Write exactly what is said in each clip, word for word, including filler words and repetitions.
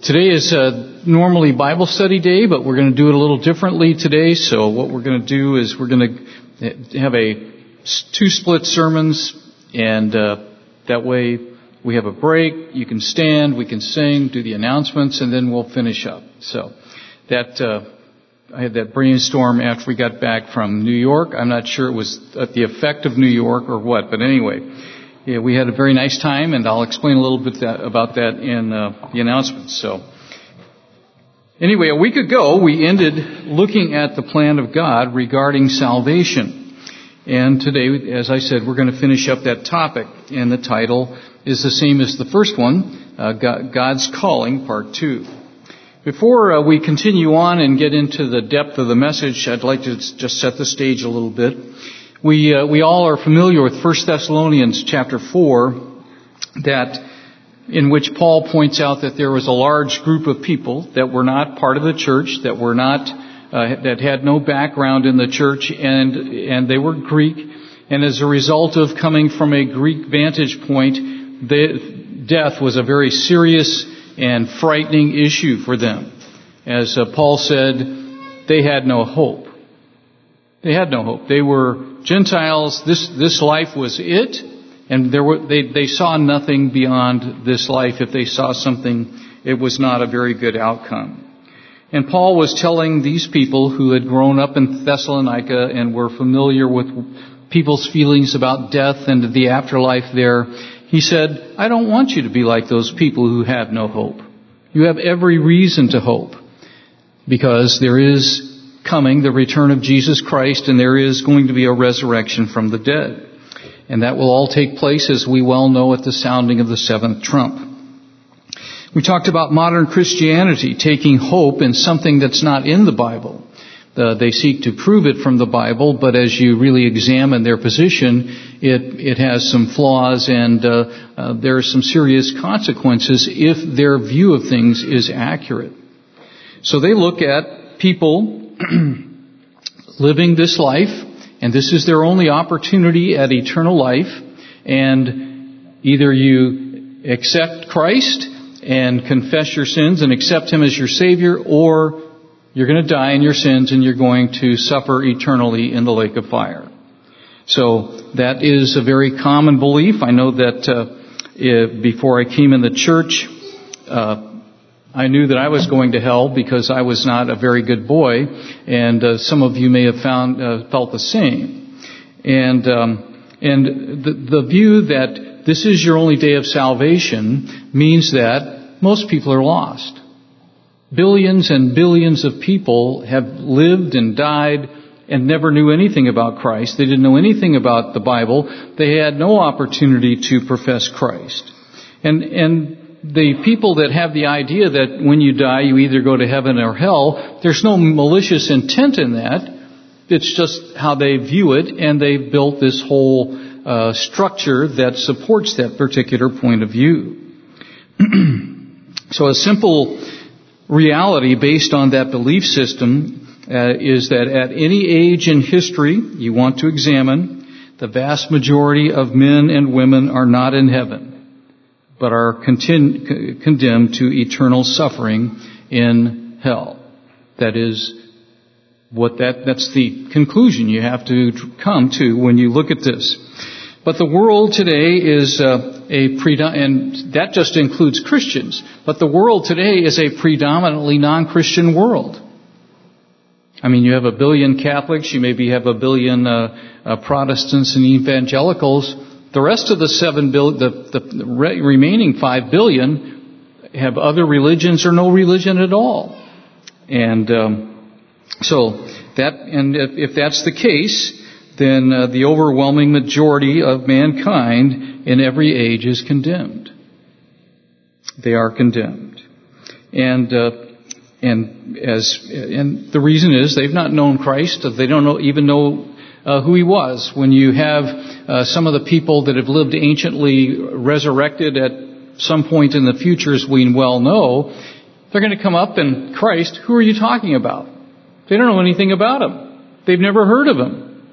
Today is uh, normally Bible study day, but we're going to do it a little differently today. So what we're going to do is we're going to have a two split sermons, and uh, that way we have a break. You can stand, we can sing, do the announcements, and then we'll finish up. So that uh, I had that brainstorm after we got back from New York. I'm not sure it was at the effect of New York or what, but anyway. Yeah, we had a very nice time, and I'll explain a little bit that, about that in uh, the announcements. So, anyway, a week ago we ended looking at the plan of God regarding salvation. And today, as I said, we're going to finish up that topic. And the title is the same as the first one, uh, God's Calling, Part two. Before uh, we continue on and get into the depth of the message, I'd like to just set the stage a little bit. We uh, we all are familiar with First Thessalonians chapter four, that in which Paul points out that there was a large group of people that were not part of the church, that were not uh, that had no background in the church, and and they were Greek, and as a result of coming from a Greek vantage point, the, death was a very serious and frightening issue for them. As uh, Paul said, they had no hope. They had no hope. They were Gentiles. This this life was it, and there were they they saw nothing beyond this life. If they saw something, it was not a very good outcome. And Paul was telling these people who had grown up in Thessalonica and were familiar with people's feelings about death and the afterlife there, he said, I don't want you to be like those people who have no hope. You have every reason to hope, because there is coming the return of Jesus Christ, and there is going to be a resurrection from the dead. And that will all take place, as we well know, at the sounding of the seventh trump. We talked about modern Christianity taking hope in something that's not in the Bible. Uh, they seek to prove it from the Bible, but as you really examine their position, it it has some flaws, and uh, uh, there are some serious consequences if their view of things is accurate. So they look at people living this life, and this is their only opportunity at eternal life, and either you accept Christ and confess your sins and accept Him as your Savior, or you're going to die in your sins and you're going to suffer eternally in the lake of fire. So that is a very common belief. I know that uh, before I came in the church, uh, I knew that I was going to hell because I was not a very good boy, and uh, some of you may have found uh, felt the same. And um, and the, the view that this is your only day of salvation means that most people are lost. Billions and billions of people have lived and died and never knew anything about Christ. They didn't know anything about the Bible. They had no opportunity to profess Christ. And and the people that have the idea that when you die you either go to heaven or hell, there's no malicious intent in that. It's just how they view it, and they've built this whole uh, structure that supports that particular point of view. So a simple reality based on that belief system uh, is that at any age in history you want to examine, the vast majority of men and women are not in heaven, but are contin- condemned to eternal suffering in hell. That is what that, that's the conclusion you have to come to when you look at this. But the world today is uh, a predom- and that just includes Christians, but the world today is a predominantly non-Christian world. I mean, you have a billion Catholics, you maybe have a billion uh, uh, Protestants and evangelicals. The rest of the seven billion, the, the remaining five billion, have other religions or no religion at all. And um, so that, and if, if that's the case, then uh, the overwhelming majority of mankind in every age is condemned. They are condemned, and uh, and as and the reason is they've not known Christ. They don't know even know. Uh, who He was. When you have uh, some of the people that have lived anciently resurrected at some point in the future, as we well know, they're going to come up and, Christ, who are you talking about? They don't know anything about Him. They've never heard of Him.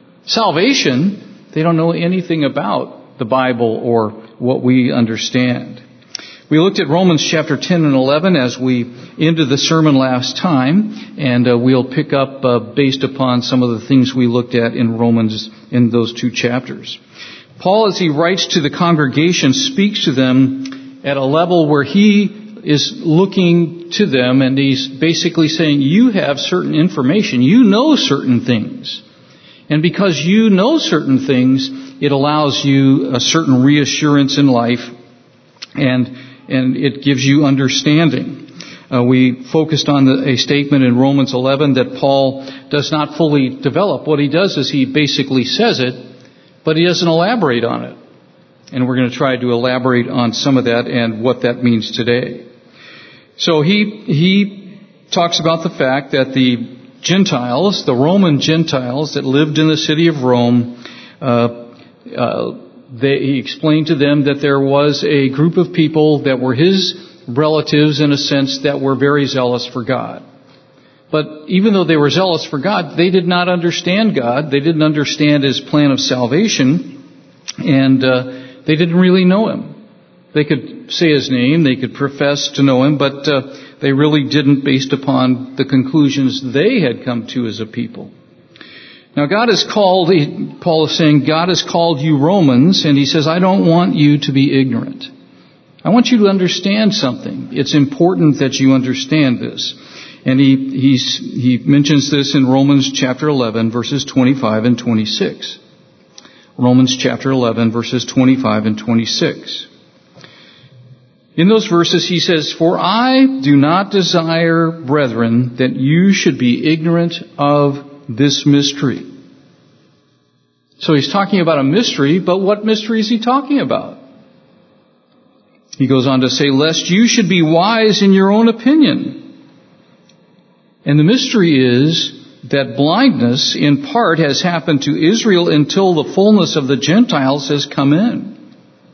Salvation, they don't know anything about the Bible or what we understand. We looked at Romans chapter ten and eleven as we ended the sermon last time, and uh, we'll pick up uh, based upon some of the things we looked at in Romans in those two chapters. Paul, as he writes to the congregation, speaks to them at a level where he is looking to them, and he's basically saying, you have certain information, you know certain things. And because you know certain things, it allows you a certain reassurance in life, and and it gives you understanding. Uh, we focused on the, a statement in Romans eleven that Paul does not fully develop. What he does is he basically says it, but he doesn't elaborate on it. And we're going to try to elaborate on some of that and what that means today. So he he talks about the fact that the Gentiles, the Roman Gentiles that lived in the city of Rome, uh, uh, they, he explained to them that there was a group of people that were his relatives, in a sense, that were very zealous for God. But even though they were zealous for God, they did not understand God. They didn't understand His plan of salvation, and uh, they didn't really know Him. They could say His name, they could profess to know Him, but uh, they really didn't, based upon the conclusions they had come to as a people. Now God has called, Paul is saying, God has called you Romans, and he says, I don't want you to be ignorant. I want you to understand something. It's important that you understand this. And he he's, he mentions this in Romans chapter eleven, verses twenty-five and twenty-six. Romans chapter eleven, verses twenty-five and twenty-six. In those verses he says, For I do not desire, brethren, that you should be ignorant of this mystery. So he's talking about a mystery, but what mystery is he talking about? He goes on to say, lest you should be wise in your own opinion. And the mystery is that blindness in part has happened to Israel until the fullness of the Gentiles has come in.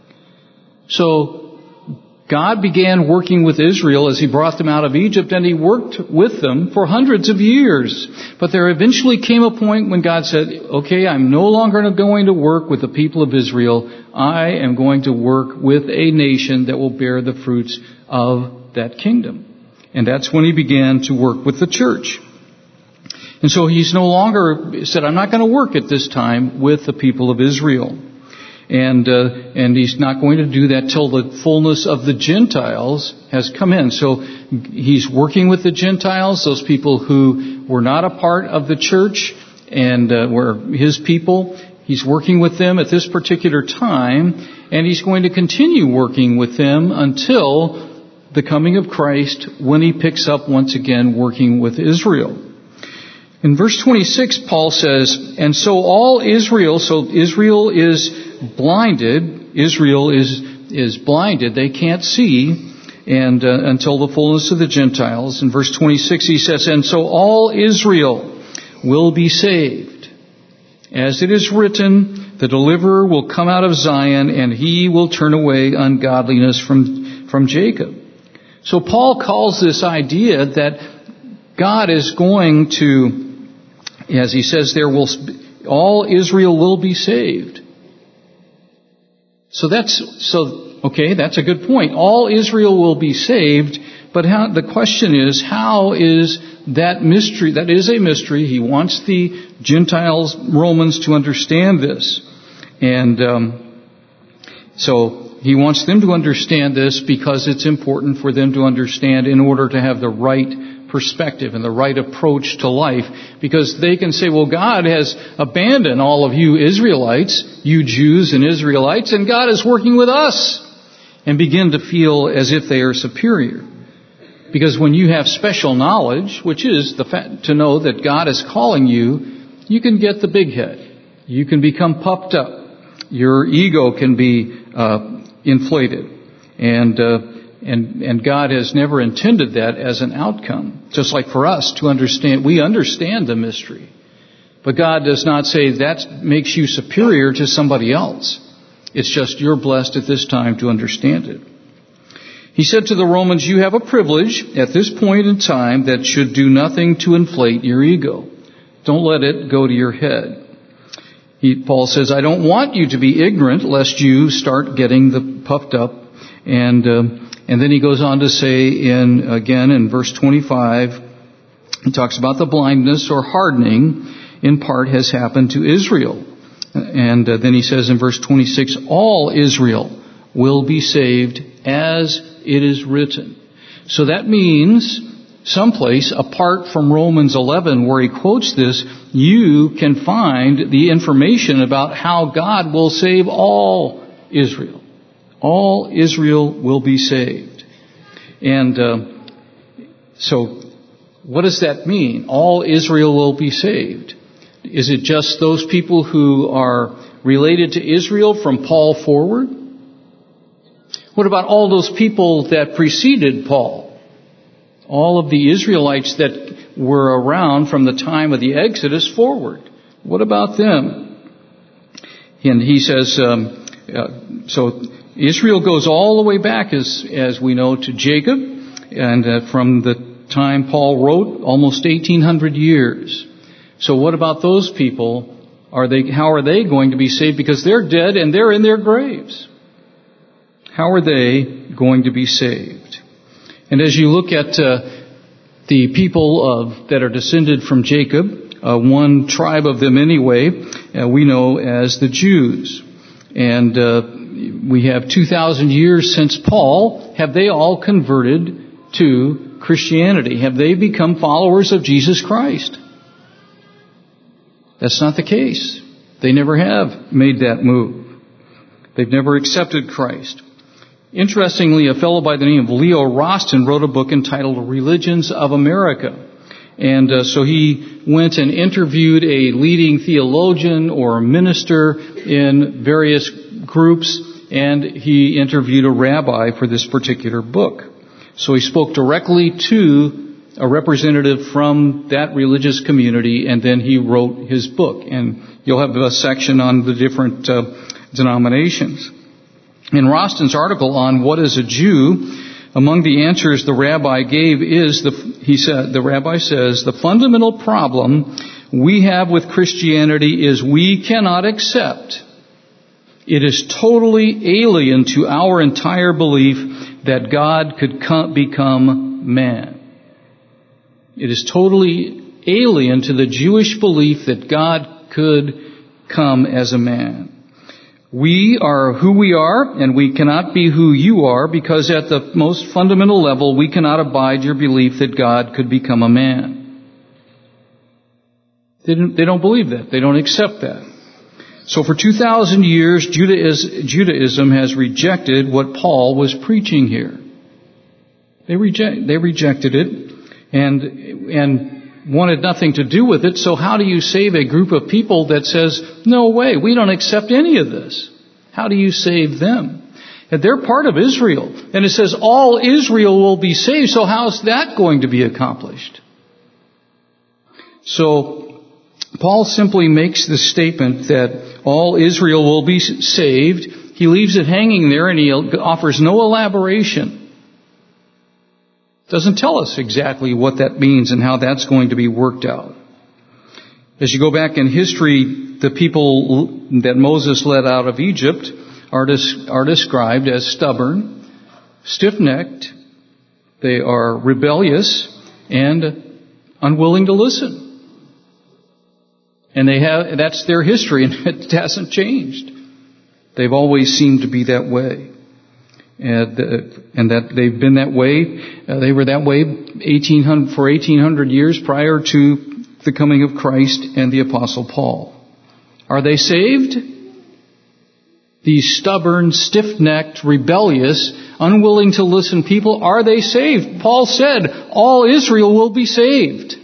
So God began working with Israel as He brought them out of Egypt, and He worked with them for hundreds of years. But there eventually came a point when God said, okay, I'm no longer going to work with the people of Israel. I am going to work with a nation that will bear the fruits of that kingdom. And that's when He began to work with the church. And so He's no longer said, I'm not going to work at this time with the people of Israel. And uh, and He's not going to do that till the fullness of the Gentiles has come in. So He's working with the Gentiles, those people who were not a part of the church and uh, were His people. He's working with them at this particular time, and He's going to continue working with them until the coming of Christ, when He picks up once again working with Israel. In verse twenty-six, Paul says, and so all Israel, so Israel is blinded, Israel is is blinded, they can't see, and uh, until the fullness of the Gentiles. In verse twenty-six he says, and so all Israel will be saved. As it is written, the deliverer will come out of Zion, and he will turn away ungodliness from, from Jacob. So Paul calls this idea that God is going to, as he says there, will all Israel will be saved. So that's so okay. That's a good point. All Israel will be saved, but how, the question is, how is that mystery? That is a mystery. He wants the Gentiles, Romans, to understand this, and um, so he wants them to understand this because it's important for them to understand in order to have the right perspective and the right approach to life, because they can say, well, God has abandoned all of you Israelites, you Jews and Israelites, and God is working with us, and begin to feel as if they are superior. Because when you have special knowledge, which is the fact to know that God is calling you, you can get the big head. You can become puffed up. Your ego can be uh, inflated. And uh, And, and God has never intended that as an outcome. Just like for us to understand, we understand the mystery. But God does not say that makes you superior to somebody else. It's just you're blessed at this time to understand it. He said to the Romans, you have a privilege at this point in time that should do nothing to inflate your ego. Don't let it go to your head. He, Paul says, I don't want you to be ignorant lest you start getting the puffed up And, um, and then he goes on to say in, again, in verse twenty-five, he talks about the blindness or hardening in part has happened to Israel. And uh, then he says in verse twenty-six, all Israel will be saved as it is written. So that means someplace apart from Romans eleven where he quotes this, you can find the information about how God will save all Israel. All Israel will be saved. And uh, so what does that mean? All Israel will be saved. Is it just those people who are related to Israel from Paul forward? What about all those people that preceded Paul? All of the Israelites that were around from the time of the Exodus forward. What about them? And he says, um, uh, so Israel goes all the way back, as, as we know, to Jacob. And uh, from the time Paul wrote, almost eighteen hundred years. So what about those people? Are they, how are they going to be saved? Because they're dead and they're in their graves. How are they going to be saved? And as you look at uh, the people of that are descended from Jacob, uh, one tribe of them anyway, uh, we know as the Jews. And uh, we have two thousand years since Paul. Have they all converted to Christianity? Have they become followers of Jesus Christ? That's not the case. They never have made that move. They've never accepted Christ. Interestingly, a fellow by the name of Leo Roston wrote a book entitled Religions of America. And uh, so he went and interviewed a leading theologian or minister in various groups, and he interviewed a rabbi for this particular book. So he spoke directly to a representative from that religious community, and then he wrote his book. And you'll have a section on the different uh, denominations. In Roston's article on what is a Jew, among the answers the rabbi gave is, the, he said, the rabbi says, the fundamental problem we have with Christianity is we cannot accept. It is totally alien to our entire belief that God could come, become man. It is totally alien to the Jewish belief that God could come as a man. We are who we are, and we cannot be who you are, because at the most fundamental level, we cannot abide your belief that God could become a man. They don't, they don't believe that. They don't accept that. So for two thousand years, Judaism has rejected what Paul was preaching here. They reject, they rejected it and, and wanted nothing to do with it. So how do you save a group of people that says, no way, we don't accept any of this? How do you save them? And they're part of Israel. And it says all Israel will be saved. So how's that going to be accomplished? So Paul simply makes the statement that all Israel will be saved. He leaves it hanging there, and he offers no elaboration. Doesn't tell us exactly what that means and how that's going to be worked out. As you go back in history, the people that Moses led out of Egypt are, des- are described as stubborn, stiff-necked, they are rebellious, and unwilling to listen. And they have, that's their history, and it hasn't changed. They've always seemed to be that way. And, uh, and that they've been that way, uh, they were that way eighteen hundred, for eighteen hundred years prior to the coming of Christ and the Apostle Paul. Are they saved? These stubborn, stiff-necked, rebellious, unwilling to listen people, are they saved? Paul said, all Israel will be saved.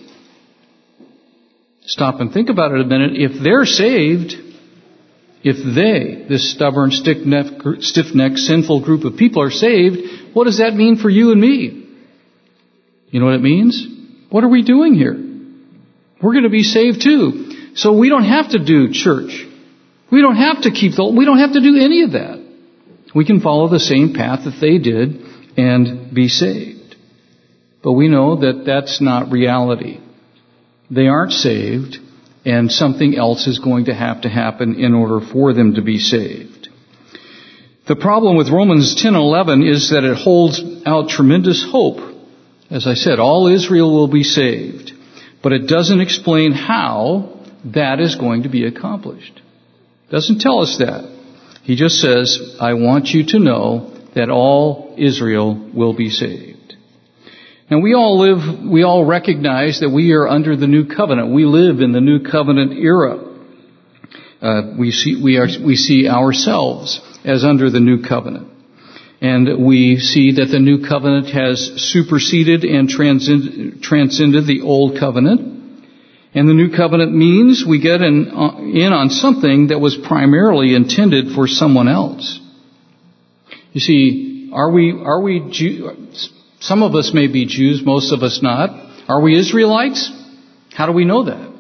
Stop and think about it a minute. If they're saved, if they, this stubborn, stiff-necked, stiff-necked, sinful group of people are saved, what does that mean for you and me? You know what it means? What are we doing here? We're going to be saved too. So we don't have to do church. We don't have to keep the, we don't have to do any of that. We can follow the same path that they did and be saved. But we know that that's not reality. They aren't saved, and something else is going to have to happen in order for them to be saved. The problem with Romans ten eleven is that it holds out tremendous hope. As I said, all Israel will be saved. But it doesn't explain how that is going to be accomplished. It doesn't tell us that. He just says, I want you to know that all Israel will be saved. And we all live, we all recognize that we are under the new covenant. We live in the new covenant era. Uh, we see, we are, we see ourselves as under the new covenant. And we see that the new covenant has superseded and transcend, transcended the old covenant. And the new covenant means we get in, in on something that was primarily intended for someone else. You see, are we, are we Jew, some of us may be Jews, most of us not. Are we Israelites? How do we know that?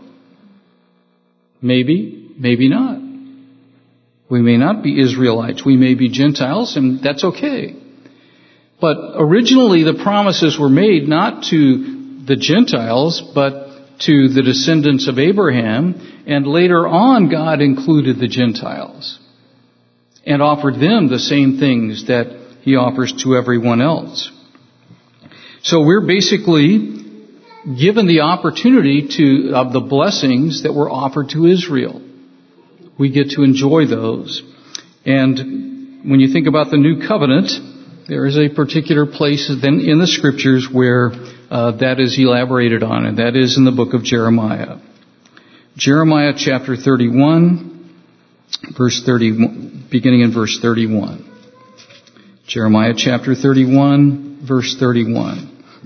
Maybe, maybe not. We may not be Israelites. We may be Gentiles, and that's okay. But originally the promises were made not to the Gentiles, but to the descendants of Abraham, and later on God included the Gentiles and offered them the same things that He offers to everyone else. So we're basically given the opportunity to of the blessings that were offered to Israel. We get to enjoy those. And when you think about the new covenant, there is a particular place then in the scriptures where uh, that is elaborated on, and that is in the book of Jeremiah. Jeremiah chapter thirty-one, verse thirty, beginning in verse thirty-one. Jeremiah chapter thirty-one, verse thirty-one.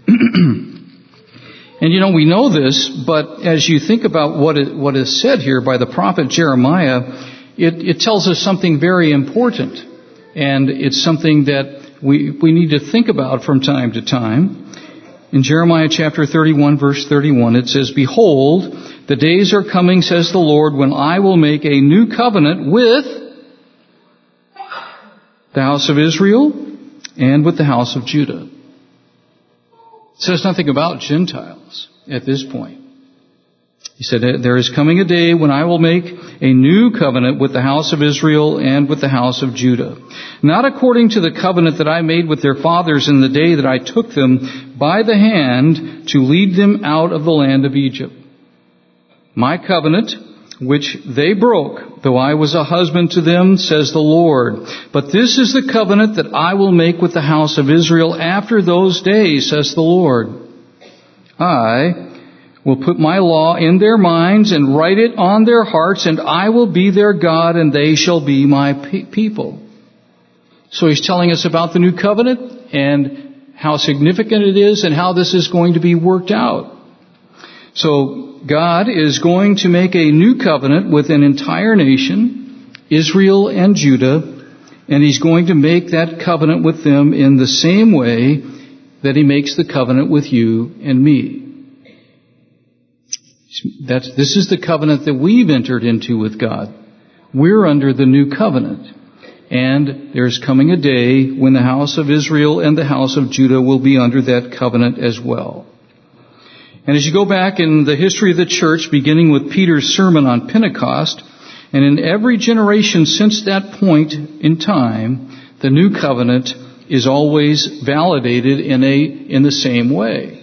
And you know, we know this, but as you think about what is, what is said here by the prophet Jeremiah, it, it tells us something very important. And it's something that we, we need to think about from time to time. In Jeremiah chapter thirty-one, verse thirty-one, it says, Behold, the days are coming, says the Lord, when I will make a new covenant with the house of Israel and with the house of Judah. It says nothing about Gentiles at this point. He said, there is coming a day when I will make a new covenant with the house of Israel and with the house of Judah. Not according to the covenant that I made with their fathers in the day that I took them by the hand to lead them out of the land of Egypt. My covenant, which they broke, though I was a husband to them, says the Lord. But this is the covenant that I will make with the house of Israel after those days, says the Lord. I will put my law in their minds and write it on their hearts, and I will be their God, and they shall be my pe- people. So he's telling us about the new covenant and how significant it is and how this is going to be worked out. So God is going to make a new covenant with an entire nation, Israel and Judah, and He's going to make that covenant with them in the same way that He makes the covenant with you and me. That's, this is the covenant that we've entered into with God. We're under the new covenant. And there's coming a day when the house of Israel and the house of Judah will be under that covenant as well. And as you go back in the history of the church, beginning with Peter's sermon on Pentecost, and in every generation since that point in time, the new covenant is always validated in a in the same way.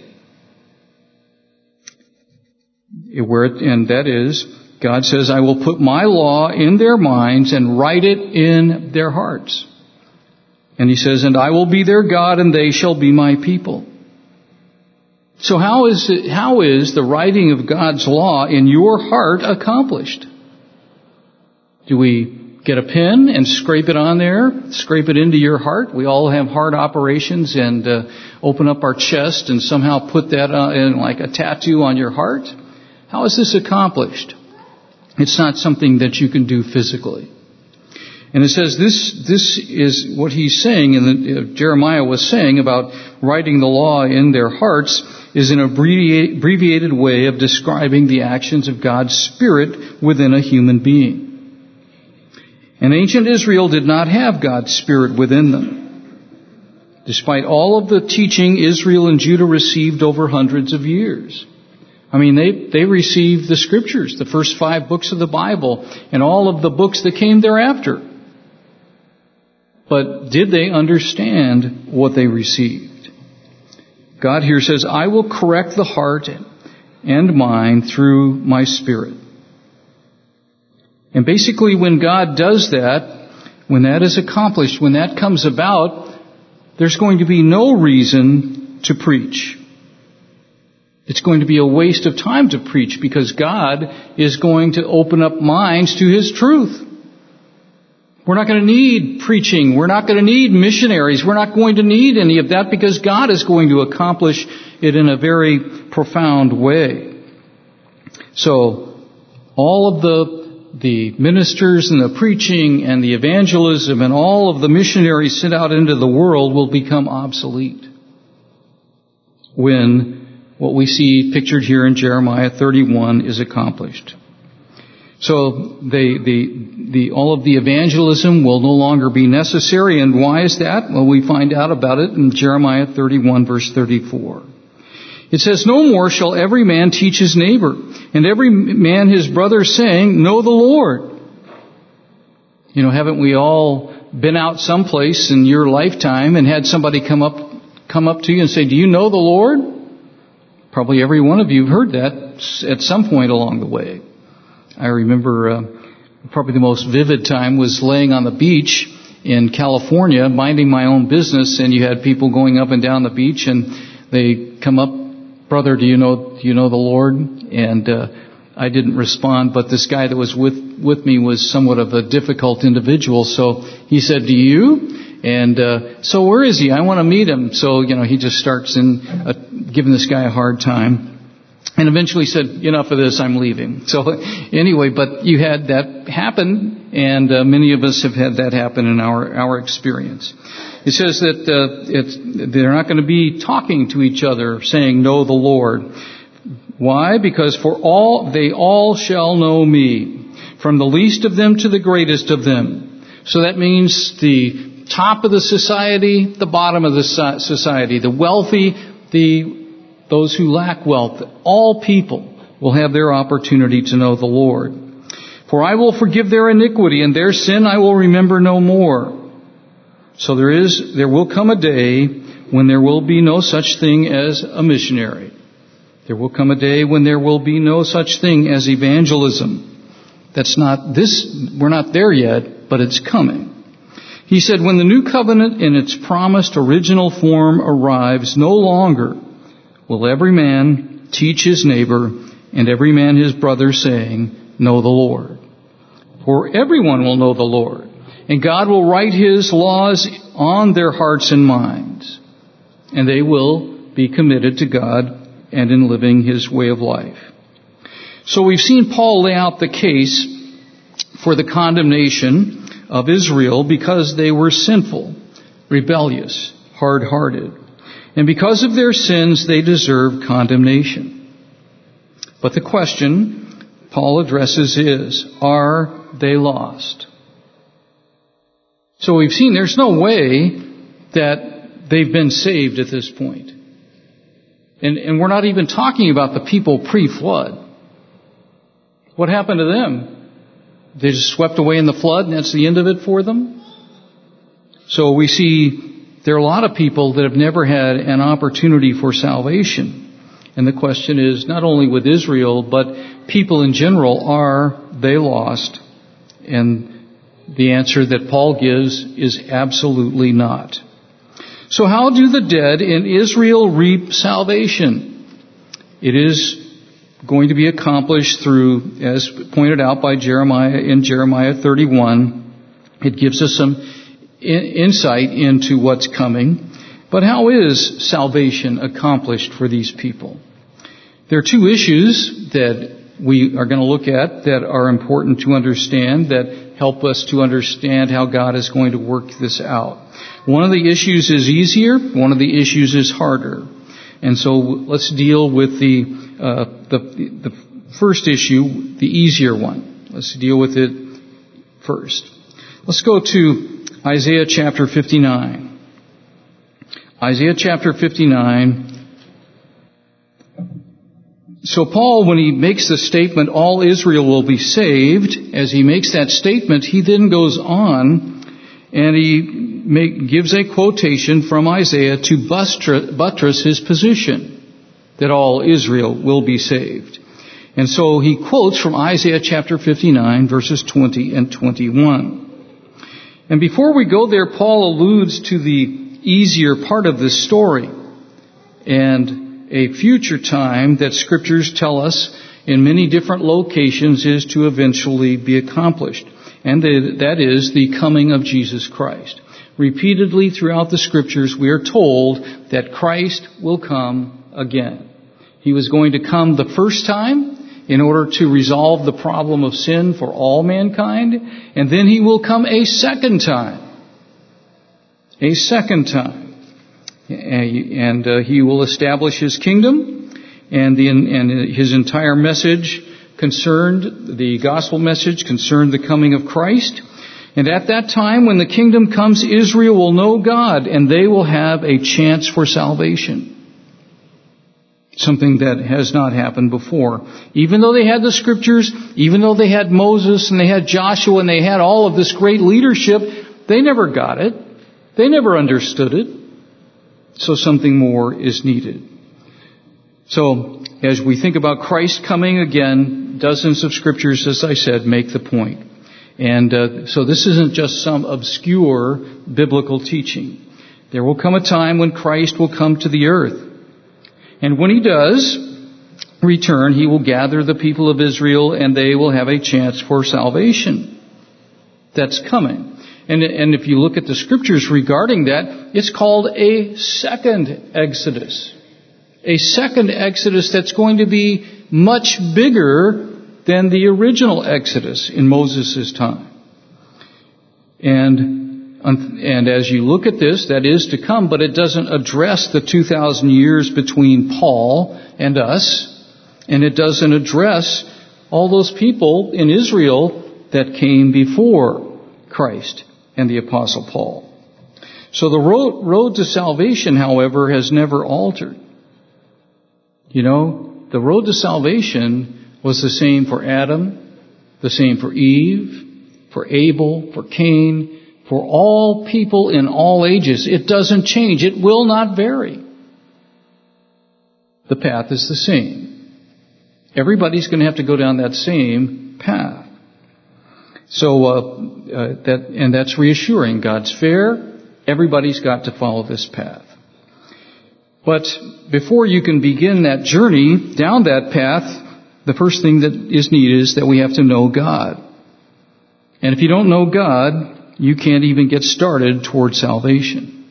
Where it, and that is, God says, I will put my law in their minds and write it in their hearts. And He says, and I will be their God, and they shall be my people. So how is it, how is the writing of God's law in your heart accomplished? Do we get a pen and scrape it on there, scrape it into your heart? We all have heart operations and uh, open up our chest and somehow put that uh, in like a tattoo on your heart. How is this accomplished? It's not something that you can do physically. And it says this, this is what he's saying, and uh, Jeremiah was saying about writing the law in their hearts, is an abbreviated way of describing the actions of God's Spirit within a human being. And ancient Israel did not have God's Spirit within them, despite all of the teaching Israel and Judah received over hundreds of years. I mean, they, they received the Scriptures, the first five books of the Bible, and all of the books that came thereafter. But did they understand what they received? God here says, I will correct the heart and mind through my Spirit. And basically when God does that, when that is accomplished, when that comes about, there's going to be no reason to preach. It's going to be a waste of time to preach because God is going to open up minds to His truth. We're not going to need preaching. We're not going to need missionaries. We're not going to need any of that because God is going to accomplish it in a very profound way. So all of the the ministers and the preaching and the evangelism and all of the missionaries sent out into the world will become obsolete when what we see pictured here in Jeremiah thirty-one is accomplished. So they, the, the, all of the evangelism will no longer be necessary. And why is that? Well, we find out about it in Jeremiah thirty-one, verse thirty-four. It says, no more shall every man teach his neighbor, and every man his brother, saying, know the Lord. You know, haven't we all been out someplace in your lifetime and had somebody come up, come up to you and say, do you know the Lord? Probably every one of you heard that at some point along the way. I remember uh, probably the most vivid time was laying on the beach in California, minding my own business, and you had people going up and down the beach, and they come up, brother, do you know do you know the Lord? And uh, I didn't respond, but this guy that was with with me was somewhat of a difficult individual, so he said, do you? And uh, so where is he? I want to meet him. So, you know, he just starts in uh, giving this guy a hard time. And eventually said, enough of this, I'm leaving. So anyway, but you had that happen, and uh, many of us have had that happen in our, our experience. It says that uh, it's, they're not going to be talking to each other, saying, know the Lord. Why? Because for all, they all shall know me, from the least of them to the greatest of them. So that means the top of the society, the bottom of the society, the wealthy, the those who lack wealth, all people will have their opportunity to know the Lord. For I will forgive their iniquity, and their sin I will remember no more. So there is, there will come a day when there will be no such thing as a missionary. There will come a day when there will be no such thing as evangelism. That's not this, we're not there yet, but it's coming. He said, when the new covenant in its promised original form arrives, no longer will every man teach his neighbor and every man his brother, saying, know the Lord. For everyone will know the Lord, and God will write His laws on their hearts and minds, and they will be committed to God and in living His way of life. So we've seen Paul lay out the case for the condemnation of Israel because they were sinful, rebellious, hard-hearted. And because of their sins, they deserve condemnation. But the question Paul addresses is, are they lost? So we've seen there's no way that they've been saved at this point. And, and we're not even talking about the people pre-flood. What happened to them? They just swept away in the flood and that's the end of it for them? So we see there are a lot of people that have never had an opportunity for salvation. And the question is, not only with Israel, but people in general, are they lost? And the answer that Paul gives is absolutely not. So how do the dead in Israel reap salvation? It is going to be accomplished through, as pointed out by Jeremiah in Jeremiah thirty-one. It gives us some insight into what's coming. But how is salvation accomplished for these people? There are two issues that we are going to look at that are important to understand, that help us to understand how God is going to work this out. One of the issues is easier, one of the issues is harder. And so let's deal with the uh, the, the first issue, the easier one. Let's deal with it first. Let's go to Isaiah chapter fifty-nine. Isaiah chapter fifty-nine. So Paul, when he makes the statement, all Israel will be saved, as he makes that statement, he then goes on and he make, gives a quotation from Isaiah to buttress his position that all Israel will be saved. And so he quotes from Isaiah chapter fifty-nine, verses twenty and twenty-one. And before we go there, Paul alludes to the easier part of this story and a future time that scriptures tell us in many different locations is to eventually be accomplished. And that is the coming of Jesus Christ. Repeatedly throughout the scriptures, we are told that Christ will come again. He was going to come the first time in order to resolve the problem of sin for all mankind, and then he will come a second time. A second time. And uh, he will establish his kingdom, and, the, and his entire message concerned, the gospel message concerned the coming of Christ. And at that time, when the kingdom comes, Israel will know God, and they will have a chance for salvation. Something that has not happened before. Even though they had the scriptures, even though they had Moses and they had Joshua and they had all of this great leadership, they never got it. They never understood it. So something more is needed. So, as we think about Christ coming again, dozens of scriptures, as I said, make the point. And uh, so this isn't just some obscure biblical teaching. There will come a time when Christ will come to the earth. And when he does return, he will gather the people of Israel and they will have a chance for salvation. That's coming. And, and if you look at the scriptures regarding that, it's called a second Exodus. A second Exodus that's going to be much bigger than the original Exodus in Moses' time. And And as you look at this, that is to come, but it doesn't address the two thousand years between Paul and us, and it doesn't address all those people in Israel that came before Christ and the Apostle Paul. So the road, road to salvation, however, has never altered. You know, the road to salvation was the same for Adam, the same for Eve, for Abel, for Cain, for all people in all ages. It doesn't change. It will not vary. The path is the same. Everybody's going to have to go down that same path. So, uh, uh, that, and that's reassuring. God's fair. Everybody's got to follow this path. But before you can begin that journey down that path, the first thing that is needed is that we have to know God. And if you don't know God, you can't even get started toward salvation.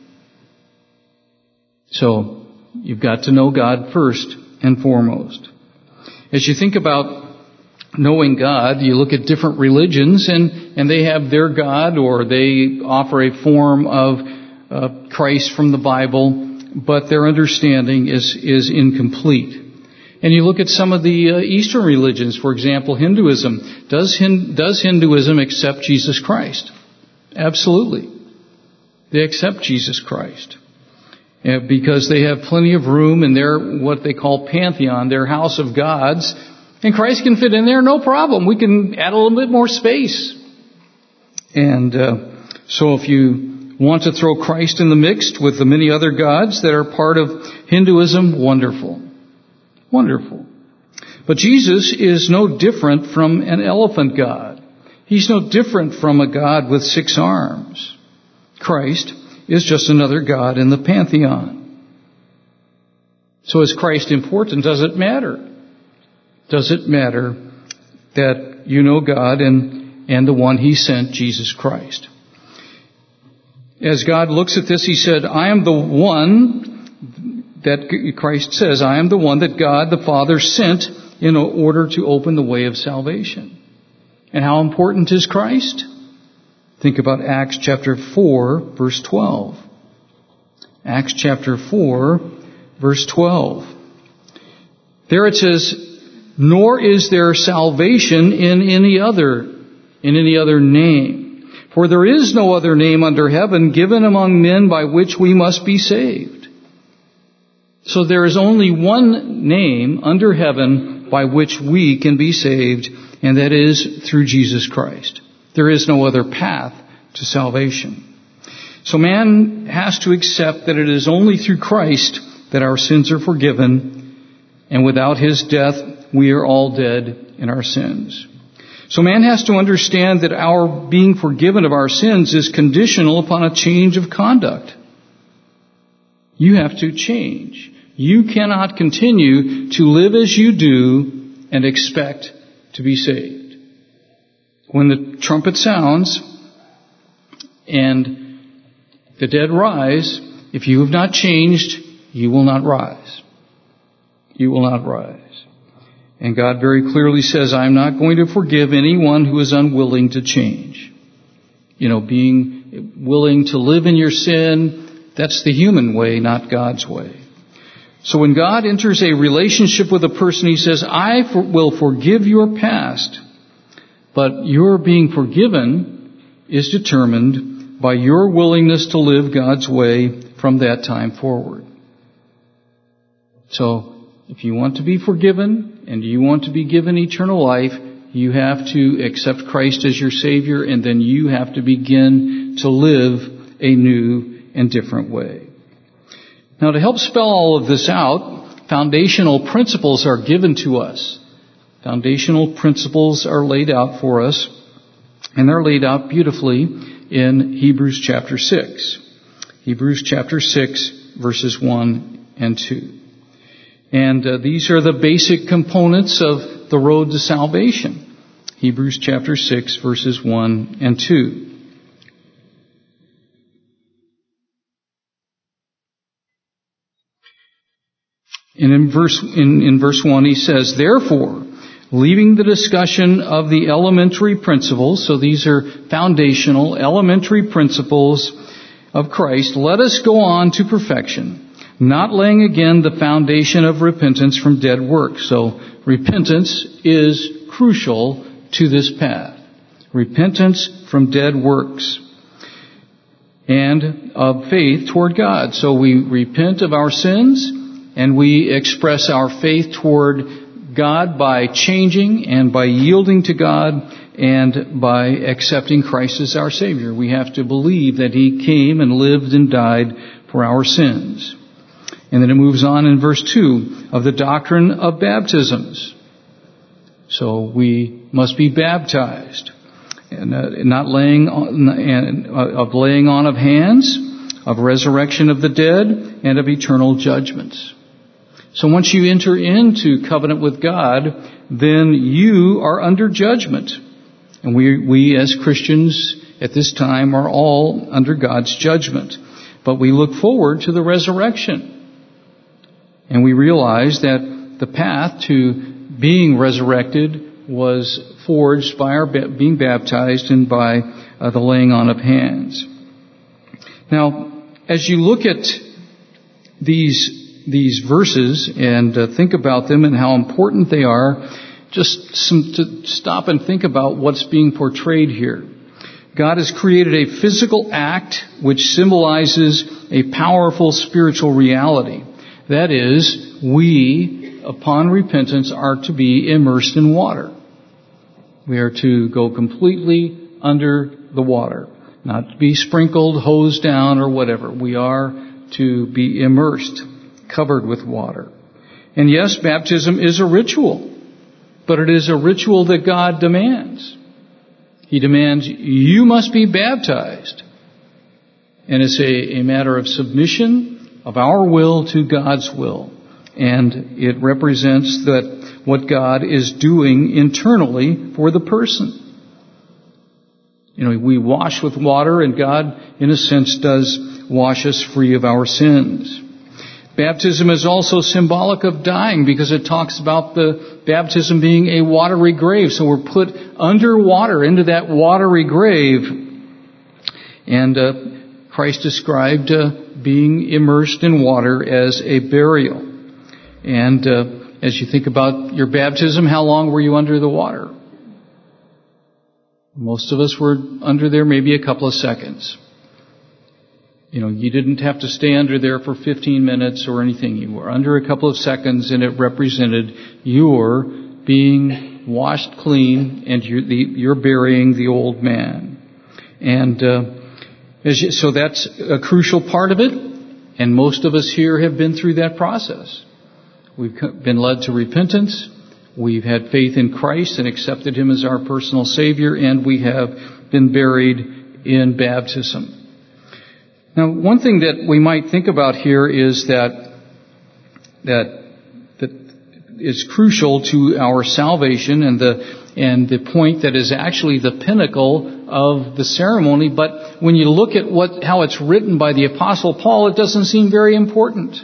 So, you've got to know God first and foremost. As you think about knowing God, you look at different religions and, and they have their God, or they offer a form of uh, Christ from the Bible, but their understanding is, is incomplete. And you look at some of the uh, Eastern religions, for example, Hinduism. Does, Hin- does Hinduism accept Jesus Christ? Absolutely. They accept Jesus Christ. Uh, because they have plenty of room in their, what they call pantheon, their house of gods. And Christ can fit in there, no problem. We can add a little bit more space. And uh, so if you want to throw Christ in the mix with the many other gods that are part of Hinduism, wonderful. Wonderful. But Jesus is no different from an elephant god. He's no different from a god with six arms. Christ is just another god in the pantheon. So is Christ important? Does it matter? Does it matter that you know God and, and the one He sent, Jesus Christ? As God looks at this, He said, I am the one that Christ says, I am the one that God the Father sent in order to open the way of salvation. And how important is Christ? Think about Acts chapter four, verse twelve. Acts chapter four, verse twelve. There it says, nor is there salvation in any other, in any other name. For there is no other name under heaven given among men by which we must be saved. So there is only one name under heaven by which we can be saved, and that is through Jesus Christ. There is no other path to salvation. So man has to accept that it is only through Christ that our sins are forgiven, and without His death, we are all dead in our sins. So man has to understand that our being forgiven of our sins is conditional upon a change of conduct. You have to change. You cannot continue to live as you do and expect to be saved. When the trumpet sounds and the dead rise, if you have not changed, you will not rise. You will not rise. And God very clearly says, I'm not going to forgive anyone who is unwilling to change. You know, being willing to live in your sin, that's the human way, not God's way. So when God enters a relationship with a person, He says, I for- will forgive your past, but your being forgiven is determined by your willingness to live God's way from that time forward. So, if you want to be forgiven and you want to be given eternal life, you have to accept Christ as your Savior, and then you have to begin to live a new and different way. Now, to help spell all of this out, foundational principles are given to us. Foundational principles are laid out for us, and they're laid out beautifully in Hebrews chapter six. Hebrews chapter six, verses one and two. And uh, these are the basic components of the road to salvation. Hebrews chapter six, verses one and two. And in verse, in, in verse one he says, therefore, leaving the discussion of the elementary principles, so these are foundational, elementary principles of Christ, let us go on to perfection, not laying again the foundation of repentance from dead works. So repentance is crucial to this path. Repentance from dead works and of faith toward God. So we repent of our sins and we express our faith toward God by changing and by yielding to God and by accepting Christ as our Savior. We have to believe that He came and lived and died for our sins. And then it moves on in verse two of the doctrine of baptisms. So we must be baptized, and uh, not laying on, and, uh, of laying on of hands, of resurrection of the dead, and of eternal judgments. So once you enter into covenant with God, then you are under judgment. And we, we as Christians at this time are all under God's judgment. But we look forward to the resurrection. And we realize that the path to being resurrected was forged by our being baptized and by uh, the laying on of hands. Now, as you look at these these verses and uh, think about them and how important they are, just some, to stop and think about what's being portrayed here. God has created a physical act which symbolizes a powerful spiritual reality. That is, we, upon repentance, are to be immersed in water. We are to go completely under the water, not to be sprinkled, hosed down, or whatever. We are to be immersed, covered with water. And yes, baptism is a ritual, but it is a ritual that God demands. He demands you must be baptized. And it's a, a matter of submission of our will to God's will. And it represents that what God is doing internally for the person. You know, we wash with water, and God, in a sense, does wash us free of our sins. Baptism is also symbolic of dying, because it talks about the baptism being a watery grave. So we're put under water, into that watery grave. And uh, Christ described uh, being immersed in water as a burial. And uh, as you think about your baptism, how long were you under the water? Most of us were under there maybe a couple of seconds. You know, you didn't have to stay under there for fifteen minutes or anything. You were under a couple of seconds, and it represented your being washed clean, and you're, the, you're burying the old man. And uh, As you, so that's a crucial part of it, and most of us here have been through that process. We've been led to repentance, we've had faith in Christ and accepted Him as our personal Savior, and we have been buried in baptism. Now, one thing that we might think about here is that that that is crucial to our salvation, and the and the point that is actually the pinnacle of the ceremony. But when you look at what how it's written by the Apostle Paul, it doesn't seem very important.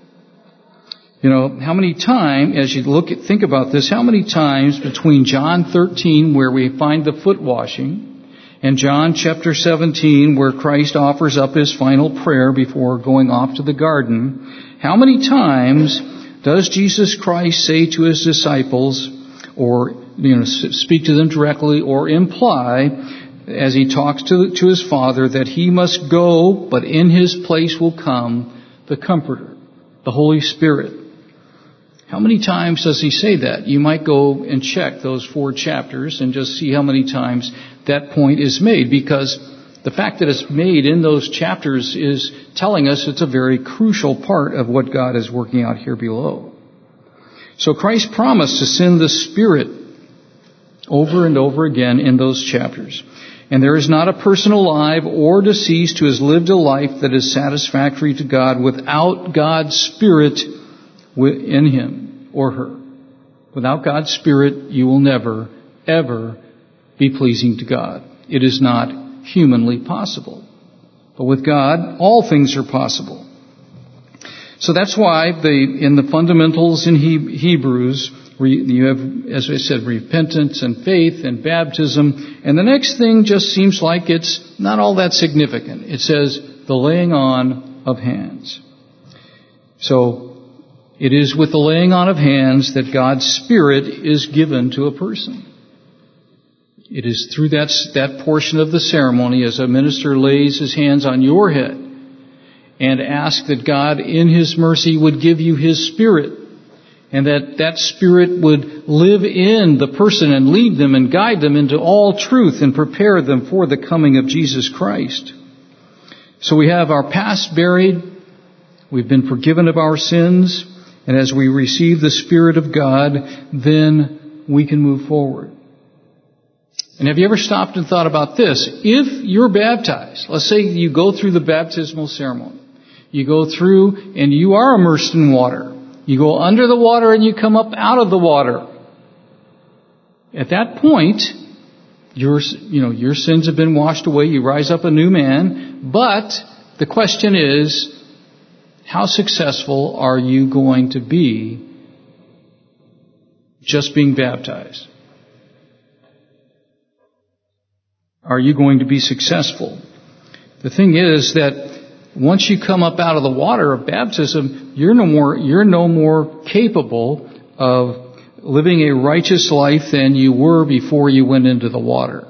You know, how many times, as you look at think about this, how many times between John thirteen, where we find the foot washing, and John chapter seventeen, where Christ offers up His final prayer before going off to the garden, how many times does Jesus Christ say to His disciples, or you know, speak to them directly, or imply, as He talks to, to His Father, that He must go, but in His place will come the Comforter, the Holy Spirit? How many times does He say that? You might go and check those four chapters and just see how many times that point is made, because the fact that it's made in those chapters is telling us it's a very crucial part of what God is working out here below. So Christ promised to send the Spirit over and over again in those chapters. And there is not a person alive or deceased who has lived a life that is satisfactory to God without God's Spirit in him or her. Without God's Spirit, you will never, ever be pleasing to God. It is not humanly possible. But with God, all things are possible. So that's why the, in the fundamentals in he, Hebrews, you have, as I said, repentance and faith and baptism. And the next thing just seems like it's not all that significant. It says the laying on of hands. So it is with the laying on of hands that God's Spirit is given to a person. It is through that, that portion of the ceremony, as a minister lays his hands on your head and asks that God in His mercy would give you His Spirit, and that that Spirit would live in the person and lead them and guide them into all truth and prepare them for the coming of Jesus Christ. So we have our past buried, we've been forgiven of our sins, and as we receive the Spirit of God, then we can move forward. And have you ever stopped and thought about this? If you're baptized, let's say you go through the baptismal ceremony. You go through and you are immersed in water. You go under the water and you come up out of the water. At that point, your, you know, your sins have been washed away. You rise up a new man. But the question is, how successful are you going to be just being baptized? Are you going to be successful? The thing is that once you come up out of the water of baptism, you're no more, you're no more capable of living a righteous life than you were before you went into the water.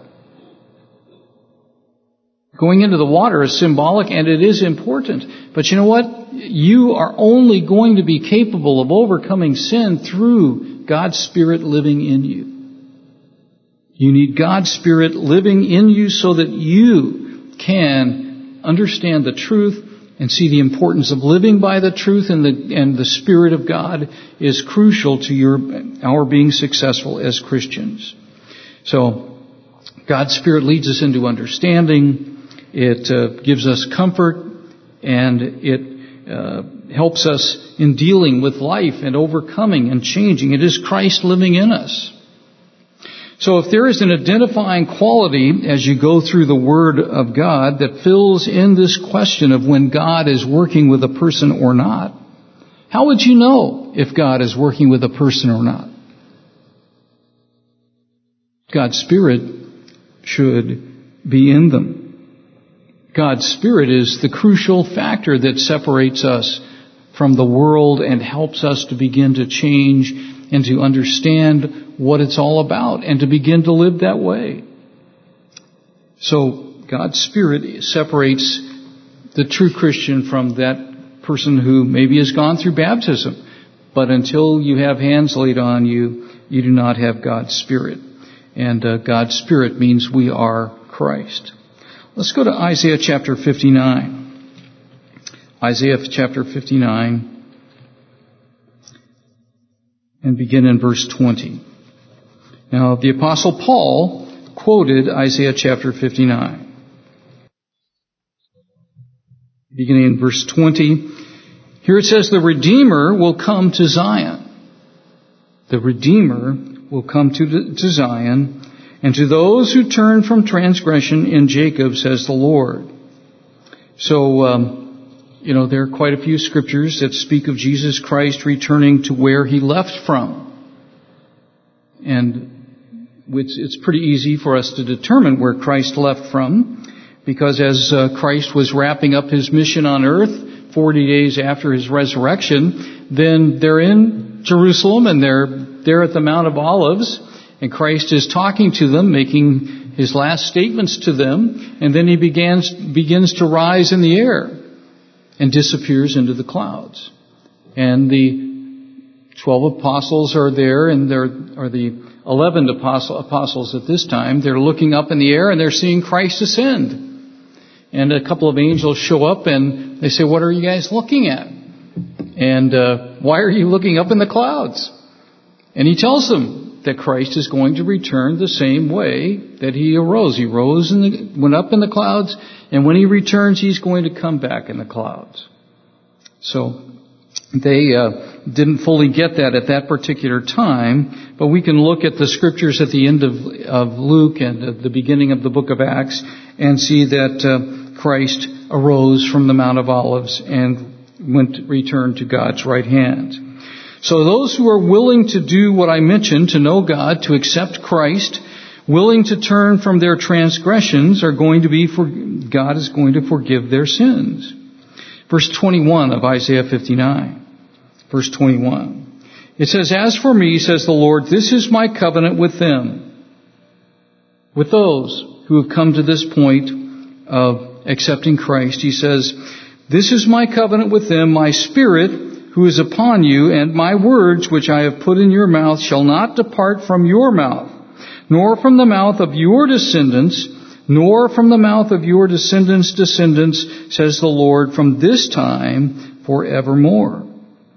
Going into the water is symbolic and it is important. But you know what? You are only going to be capable of overcoming sin through God's Spirit living in you. You need God's Spirit living in you so that you can understand the truth and see the importance of living by the truth, and the and the Spirit of God is crucial to your our being successful as Christians. So God's Spirit leads us into understanding. It uh, gives us comfort, and it uh, helps us in dealing with life and overcoming and changing. It is Christ living in us. So if there is an identifying quality as you go through the Word of God that fills in this question of when God is working with a person or not, how would you know if God is working with a person or not? God's Spirit should be in them. God's Spirit is the crucial factor that separates us from the world and helps us to begin to change and to understand what it's all about and to begin to live that way. So God's Spirit separates the true Christian from that person who maybe has gone through baptism, but until you have hands laid on you, you do not have God's Spirit. And uh, God's Spirit means we are Christ. Let's go to Isaiah chapter fifty-nine. Isaiah chapter fifty-nine and begin in verse twenty. Now, the Apostle Paul quoted Isaiah chapter fifty-nine. Beginning in verse twenty, here it says, the Redeemer will come to Zion. The Redeemer will come to, to Zion, and to those who turn from transgression in Jacob, says the Lord. So, um, you know, there are quite a few scriptures that speak of Jesus Christ returning to where he left from. And it's, it's pretty easy for us to determine where Christ left from, because as uh, Christ was wrapping up his mission on earth, forty days after his resurrection, then they're in Jerusalem and they're there at the Mount of Olives, and Christ is talking to them, making his last statements to them, and then he begins begins to rise in the air and disappears into the clouds. And the twelve apostles are there, and there are the eleven apostle, apostles at this time. They're looking up in the air and they're seeing Christ ascend. And a couple of angels show up and they say, what are you guys looking at? And uh, why are you looking up in the clouds? And he tells them that Christ is going to return the same way that he arose. He rose and the, went up in the clouds, and when he returns, he's going to come back in the clouds. So they uh, didn't fully get that at that particular time, but we can look at the scriptures at the end of, of Luke and at the beginning of the book of Acts and see that uh, Christ arose from the Mount of Olives and went returned to God's right hand. So those who are willing to do what I mentioned, to know God, to accept Christ, willing to turn from their transgressions, are going to be, for, God is going to forgive their sins. Verse twenty-one of Isaiah fifty-nine. Verse twenty-one. It says, as for me, says the Lord, this is my covenant with them, with those who have come to this point of accepting Christ. He says, this is my covenant with them, my spirit who is upon you, and my words which I have put in your mouth shall not depart from your mouth, nor from the mouth of your descendants, nor from the mouth of your descendants' descendants, says the Lord, from this time forevermore.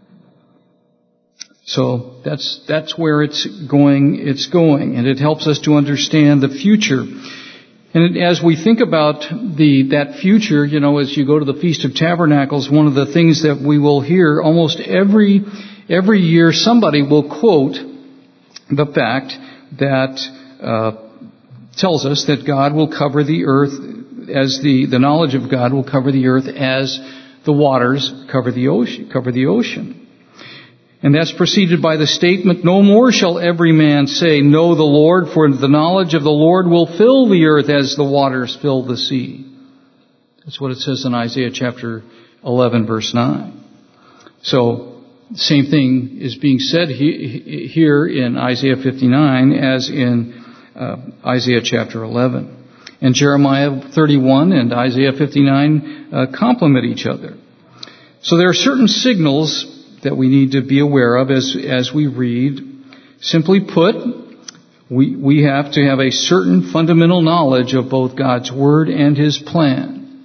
So that's that's where it's going. It's going, and it helps us to understand the future. And as we think about the that future, you know, as you go to the Feast of Tabernacles, one of the things that we will hear almost every every year, somebody will quote the fact that uh, tells us that God will cover the earth as the the knowledge of God will cover the earth as the waters cover the ocean. Cover the ocean. And that's preceded by the statement, no more shall every man say, know the Lord, for the knowledge of the Lord will fill the earth as the waters fill the sea. That's what it says in Isaiah chapter eleven, verse nine. So, same thing is being said he, here in Isaiah fifty-nine as in uh, Isaiah chapter eleven. And Jeremiah thirty-one and Isaiah fifty-nine uh, complement each other. So there are certain signals that we need to be aware of as as we read. Simply put, we we have to have a certain fundamental knowledge of both God's Word and His plan.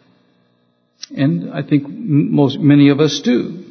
And I think most many of us do.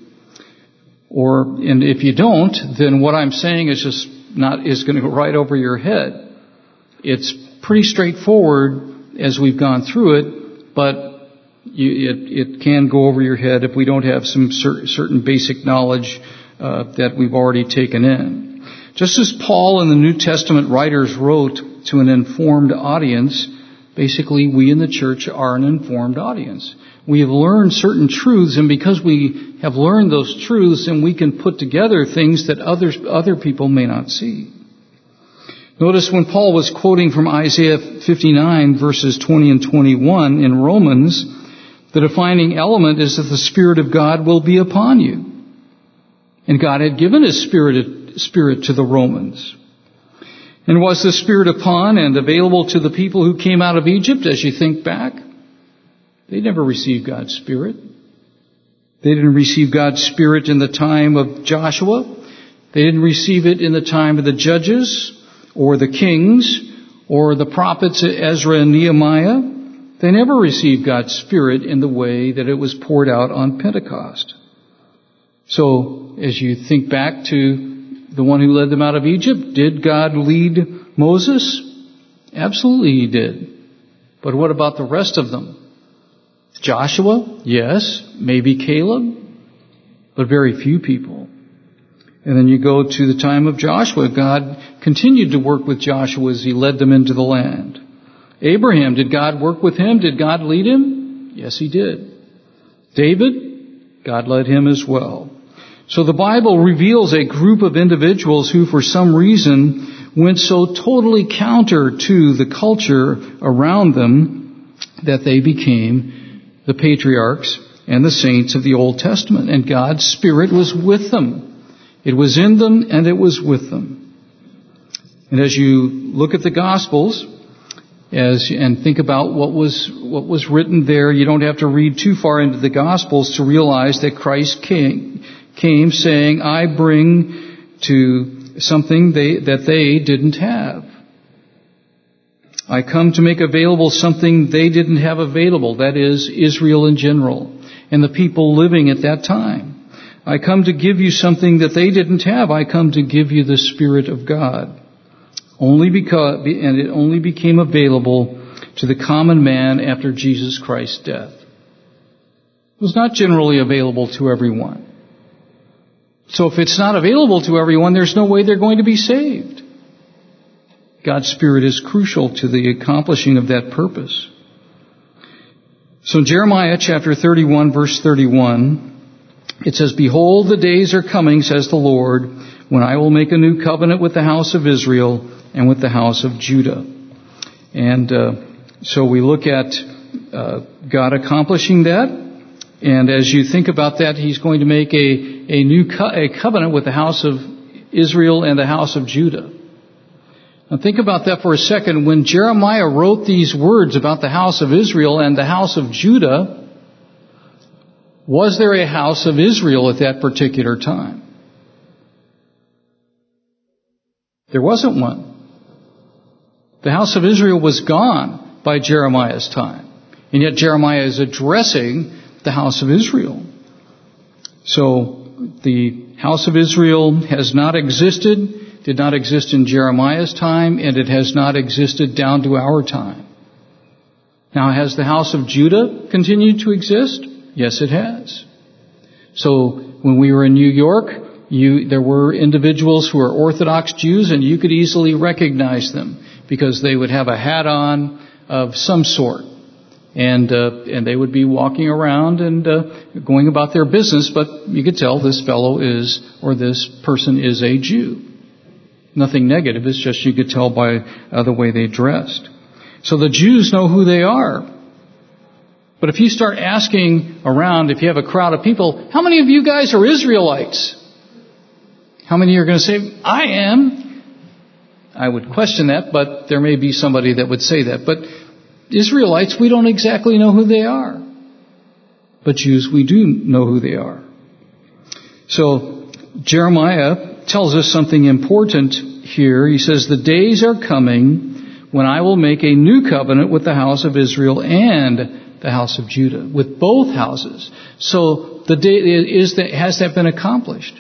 Or and if you don't, then what I'm saying is just not is going to go right over your head. It's pretty straightforward as we've gone through it, but You, it, it can go over your head if we don't have some cer- certain basic knowledge uh, that we've already taken in. Just as Paul and the New Testament writers wrote to an informed audience, basically we in the church are an informed audience. We have learned certain truths, and because we have learned those truths, then we can put together things that others, other people may not see. Notice when Paul was quoting from Isaiah fifty-nine, verses twenty and twenty-one in Romans, the defining element is that the Spirit of God will be upon you. And God had given His Spirit, Spirit to the Romans. And was the Spirit upon and available to the people who came out of Egypt, as you think back? They never received God's Spirit. They didn't receive God's Spirit in the time of Joshua. They didn't receive it in the time of the judges or the kings or the prophets Ezra and Nehemiah. They never received God's Spirit in the way that it was poured out on Pentecost. So, as you think back to the one who led them out of Egypt, did God lead Moses? Absolutely he did. But what about the rest of them? Joshua? Yes. Maybe Caleb? But very few people. And then you go to the time of Joshua. God continued to work with Joshua as he led them into the land. Abraham, did God work with him? Did God lead him? Yes, he did. David, God led him as well. So the Bible reveals a group of individuals who for some reason went so totally counter to the culture around them that they became the patriarchs and the saints of the Old Testament. And God's Spirit was with them. It was in them and it was with them. And as you look at the Gospels, as and think about what was what was written there, you don't have to read too far into the Gospels to realize that Christ came, came saying, I bring to something they, that they didn't have. I come to make available something they didn't have available, that is, Israel in general, and the people living at that time. I come to give you something that they didn't have. I come to give you the Spirit of God. Only because, and it only became available to the common man after Jesus Christ's death. It was not generally available to everyone. So if it's not available to everyone, there's no way they're going to be saved. God's Spirit is crucial to the accomplishing of that purpose. So in Jeremiah chapter thirty-one, verse thirty-one, it says, Behold, the days are coming, says the Lord, when I will make a new covenant with the house of Israel and with the house of Judah. And uh, so we look at uh, God accomplishing that. And as you think about that, He's going to make a, a new co- a covenant with the house of Israel and the house of Judah. Now think about that for a second. When Jeremiah wrote these words about the house of Israel and the house of Judah, was there a house of Israel at that particular time? There wasn't one. The house of Israel was gone by Jeremiah's time. And yet Jeremiah is addressing the house of Israel. So the house of Israel has not existed, did not exist in Jeremiah's time, and it has not existed down to our time. Now, has the house of Judah continued to exist? Yes, it has. So when we were in New York, you, there were individuals who were Orthodox Jews, and you could easily recognize them because they would have a hat on of some sort. And uh, and they would be walking around and uh, going about their business, but you could tell this fellow is, or this person is a Jew. Nothing negative, it's just you could tell by uh, the way they dressed. So the Jews know who they are. But if you start asking around, if you have a crowd of people, how many of you guys are Israelites? How many are going to say, I am? I would question that, but there may be somebody that would say that. But Israelites, we don't exactly know who they are. But Jews, we do know who they are. So Jeremiah tells us something important here. He says, the days are coming when I will make a new covenant with the house of Israel and the house of Judah, with both houses. So the day is that, has that been accomplished?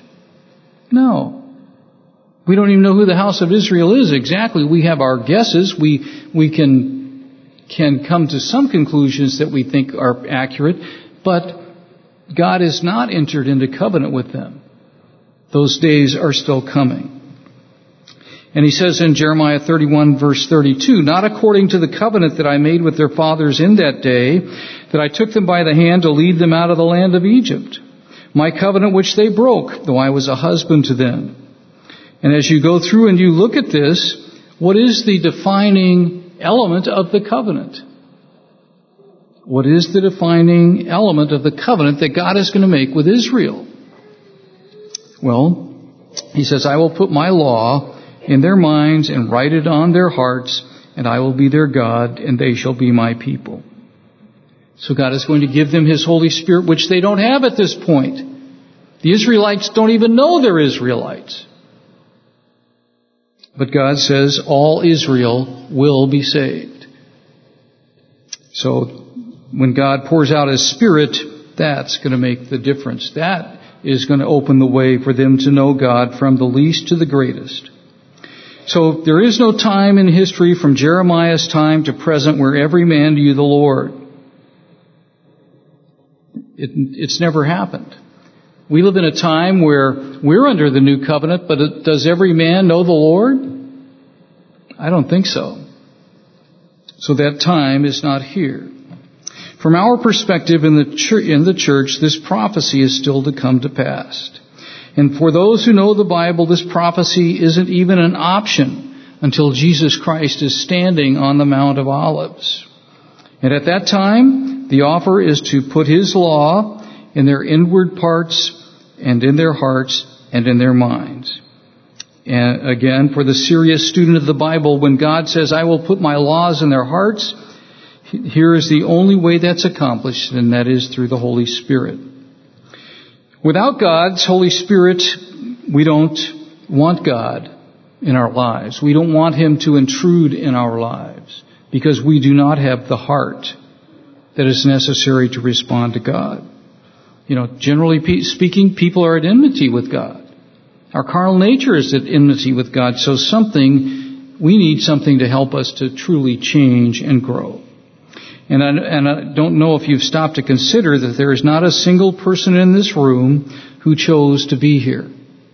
No. We don't even know who the house of Israel is exactly. We have our guesses. We we can can come to some conclusions that we think are accurate, but God has not entered into covenant with them. Those days are still coming. And he says in Jeremiah thirty-one, verse thirty-two, not according to the covenant that I made with their fathers in that day, that I took them by the hand to lead them out of the land of Egypt. My covenant which they broke, though I was a husband to them. And as you go through and you look at this, what is the defining element of the covenant? What is the defining element of the covenant that God is going to make with Israel? Well, he says, I will put my law in their minds and write it on their hearts, and I will be their God, and they shall be my people. So God is going to give them His Holy Spirit, which they don't have at this point. The Israelites don't even know they're Israelites. But God says all Israel will be saved. So when God pours out His Spirit, that's going to make the difference. That is going to open the way for them to know God from the least to the greatest. So there is no time in history from Jeremiah's time to present where every man knew the Lord. It, it's never happened. We live in a time where we're under the new covenant, but it, does every man know the Lord? I don't think so. So that time is not here. From our perspective in the church, in the church, this prophecy is still to come to pass. And for those who know the Bible, this prophecy isn't even an option until Jesus Christ is standing on the Mount of Olives. And at that time, the offer is to put His law in their inward parts and in their hearts and in their minds. And again, for the serious student of the Bible, when God says, I will put my laws in their hearts, here is the only way that's accomplished, and that is through the Holy Spirit. Without God's Holy Spirit, we don't want God in our lives. We don't want Him to intrude in our lives because we do not have the heart that is necessary to respond to God. You know, generally speaking, people are at enmity with God. Our carnal nature is at enmity with God, so something, we need something to help us to truly change and grow. And I, and I don't know if you've stopped to consider that there is not a single person in this room who chose to be here.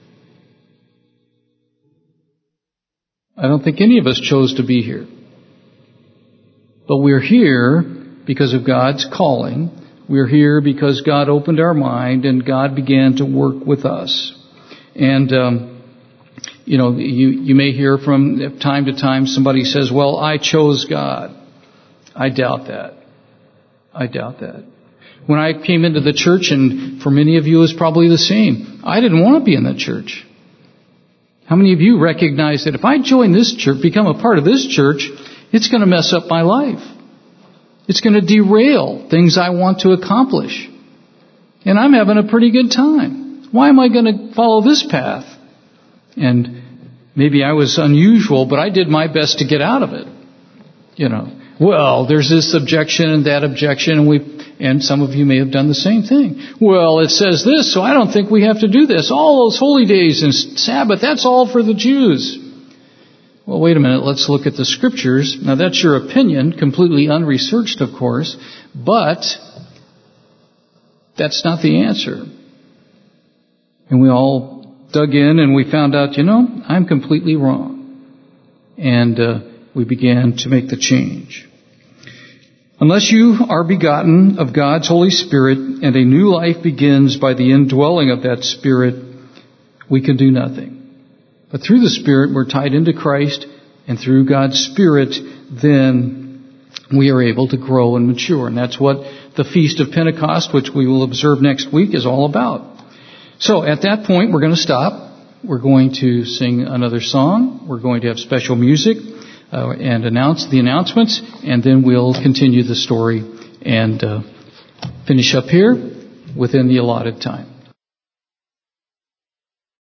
I don't think any of us chose to be here. But we're here because of God's calling. We're here because God opened our mind and God began to work with us. And, um, you know, you, you may hear from time to time somebody says, well, I chose God. I doubt that. I doubt that. When I came into the church, and for many of you it was probably the same, I didn't want to be in that church. How many of you recognize that if I join this church, become a part of this church, it's going to mess up my life? It's going to derail things I want to accomplish. And I'm having a pretty good time. Why am I going to follow this path? And maybe I was unusual, but I did my best to get out of it. You know, well, there's this objection and that objection, and we, and some of you may have done the same thing. Well, it says this, so I don't think we have to do this. All those holy days and Sabbath, that's all for the Jews. Well, wait a minute, let's look at the Scriptures. Now, that's your opinion, completely unresearched, of course, but that's not the answer. And we all dug in and we found out, you know, I'm completely wrong. And uh, we began to make the change. Unless you are begotten of God's Holy Spirit and a new life begins by the indwelling of that Spirit, we can do nothing. But through the Spirit, we're tied into Christ, and through God's Spirit, then we are able to grow and mature. And that's what the Feast of Pentecost, which we will observe next week, is all about. So at that point, we're going to stop. We're going to sing another song. We're going to have special music uh, and announce the announcements, and then we'll continue the story and uh, finish up here within the allotted time.